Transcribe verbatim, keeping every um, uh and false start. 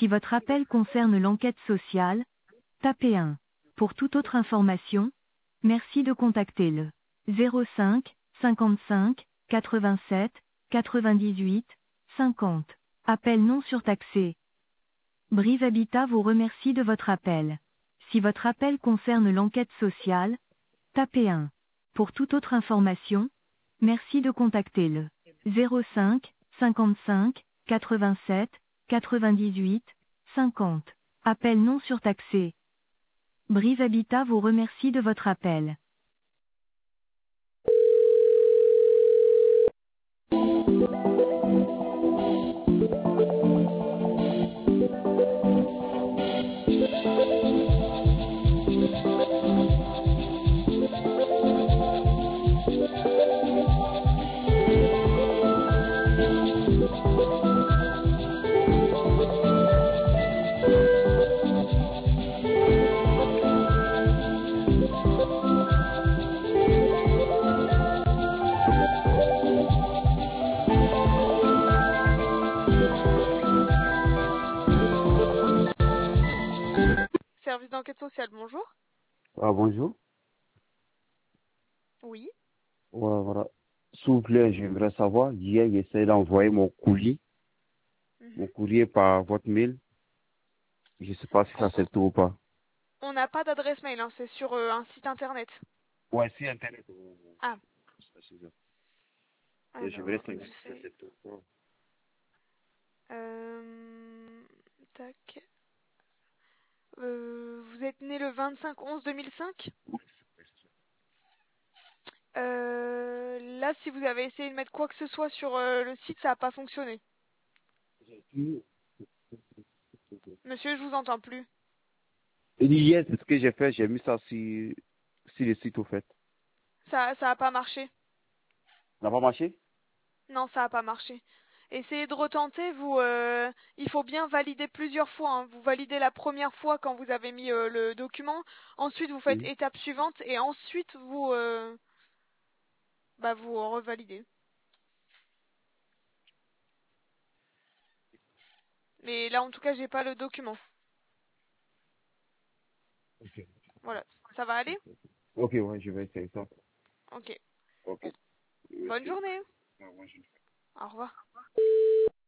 Si votre appel concerne l'enquête sociale, tapez un. Pour toute autre information, merci de contacter le zéro cinq, cinquante-cinq, quatre-vingt-sept, quatre-vingt-dix-huit, cinquante. Appel non surtaxé. Brise Habitat vous remercie de votre appel. Si votre appel concerne l'enquête sociale, tapez un. Pour toute autre information, merci de contacter le zéro cinq, cinquante-cinq, quatre-vingt-sept, quatre-vingt-dix-huit, cinquante. Appel non surtaxé. Brise Habitat vous remercie de votre appel. Service d'enquête sociale, bonjour. Ah, bonjour. Oui. Ouais, voilà. S'il vous plaît, j'aimerais savoir, hier, j'ai essayé d'envoyer mon courrier, Mhm. mon courrier par votre mail. Je ne sais pas si ça c'est tout ou pas. On n'a pas d'adresse mail, hein, c'est sur euh, un site internet. Ouais, c'est Internet. Ah, C'est ça. Et j'aimerais alors, savoir si ça j'ai... c'est tout ou pas. Euh... Tac. Euh, vous êtes né le vingt-cinq onze deux mille cinq. Euh, là, si vous avez essayé de mettre quoi que ce soit sur euh, le site, ça n'a pas fonctionné. Monsieur, je vous entends plus. Et hier, c'est ce que j'ai fait, j'ai mis ça sur, sur le site au fait. Ça, ça n'a pas marché. Ça n'a pas marché? Non, ça n'a pas marché. Essayez de retenter. Vous, euh, il faut bien valider plusieurs fois, hein. Vous validez la première fois quand vous avez mis euh, le document. Ensuite, vous faites Mhm. étape suivante et ensuite vous, euh, bah, vous revalidez. Mais là, en tout cas, j'ai pas le document. Ok. Voilà, ça va aller? Ok, ouais, je vais essayer ça. Ok. Ok. Bon, bonne Merci. journée. Ouais, moi, je- Au revoir.